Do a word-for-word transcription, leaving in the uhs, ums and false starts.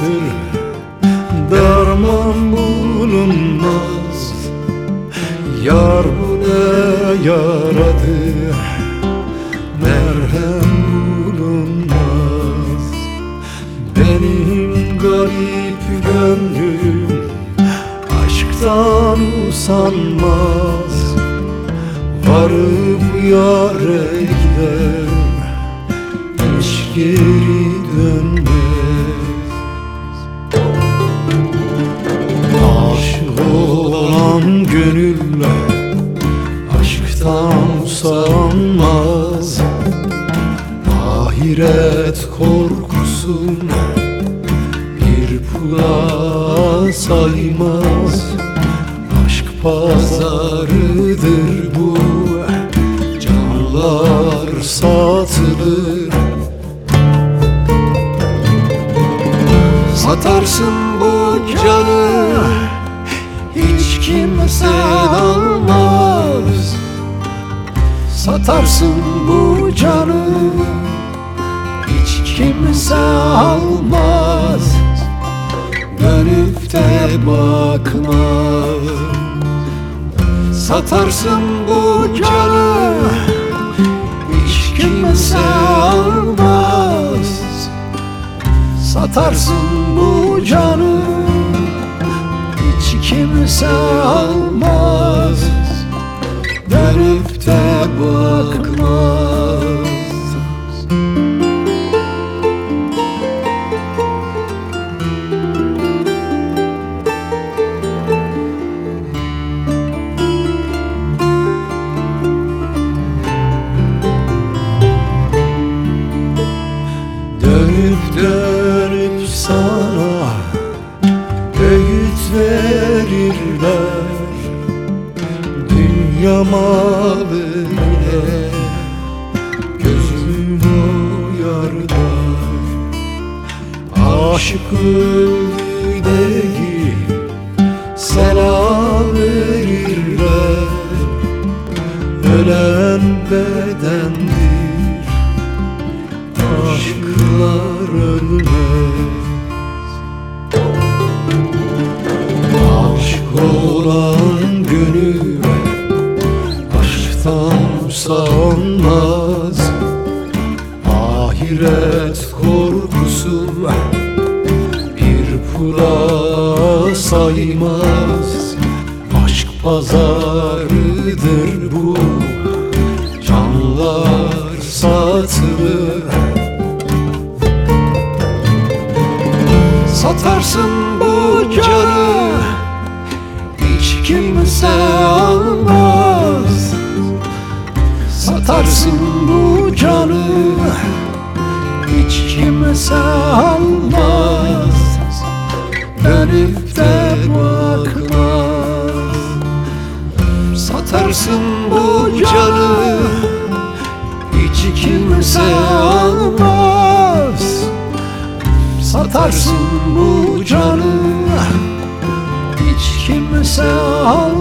vardır, derman bulunmaz. Yar bu ne yaradır, merhem bulunmaz. Benim garip gönlüm aşktan usanmaz. Varıp yâre gider, hiç geri dönmez. Aşık olan gönüller aşktan usanmaz. Ahiret korkusun bir pula saymaz. Aşk pazarıdır bu, canlar satılır. Satarsın bu canı, hiç kimse almaz. Satarsın bu canı, hiç kimse almaz. Dönüp de bakma. Satarsın bu canı, hiç kimse almaz. Satarsın bu canı, hiç kimse almaz. Dönüp de bakmaz. Dönüp dönüp sana öğüt verirler. Dünya malıne gözün uyarlar. Aşık öldü değil, selam verirler. Ölen bedendir, aşklar ölmez. Aşık olan gönüle aşktan usanmaz. Ahiret korkusu bir pula saymaz. Aşk pazarıdır bu, canlar satılır. Satarsın bu canı, hiç kimse almaz. Satarsın bu canı, hiç kimse almaz. Dönüp de bakmaz. Satarsın bu canı, hiç kimse almaz. Satarsın bu canı, hiç kimse almaz.